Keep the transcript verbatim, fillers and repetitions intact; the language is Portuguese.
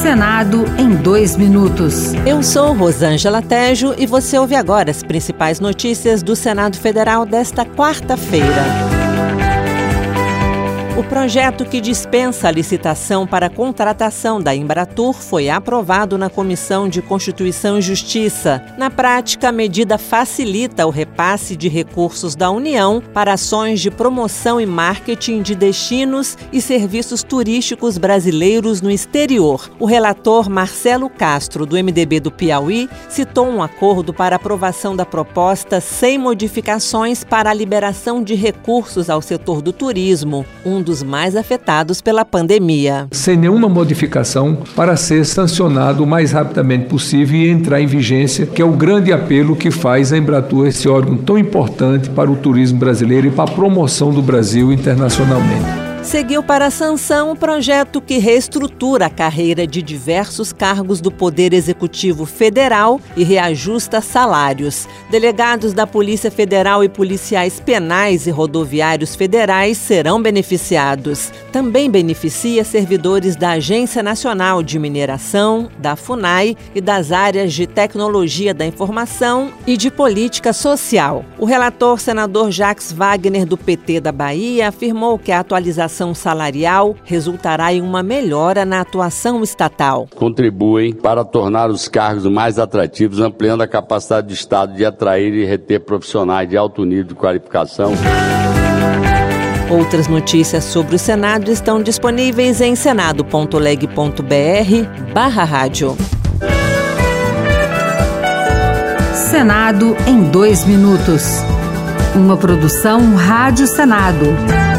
Senado em dois minutos. Eu sou Rosângela Tejo e você ouve agora as principais notícias do Senado Federal desta quarta-feira. O projeto que dispensa a licitação para a contratação da Embratur foi aprovado na Comissão de Constituição e Justiça. Na prática, a medida facilita o repasse de recursos da União para ações de promoção e marketing de destinos e serviços turísticos brasileiros no exterior. O relator Marcelo Castro, do M D B do Piauí, citou um acordo para aprovação da proposta sem modificações para a liberação de recursos ao setor do turismo, um dos mais afetados pela pandemia. Sem nenhuma modificação para ser sancionado o mais rapidamente possível e entrar em vigência, que é o grande apelo que faz a Embratur, esse órgão tão importante para o turismo brasileiro e para a promoção do Brasil internacionalmente. Seguiu para a sanção o projeto que reestrutura a carreira de diversos cargos do Poder Executivo Federal e reajusta salários. Delegados da Polícia Federal e policiais penais e rodoviários federais serão beneficiados. Também beneficia servidores da Agência Nacional de Mineração, da FUNAI e das áreas de Tecnologia da Informação e de Política Social. O relator, senador Jacques Wagner, do P T da Bahia, afirmou que a atualização salarial resultará em uma melhora na atuação estatal. Contribuem para tornar os cargos mais atrativos, ampliando a capacidade do Estado de atrair e reter profissionais de alto nível de qualificação. Outras notícias sobre o Senado estão disponíveis em senado ponto leg ponto br barra rádio. Senado em dois minutos. Uma produção Rádio Senado.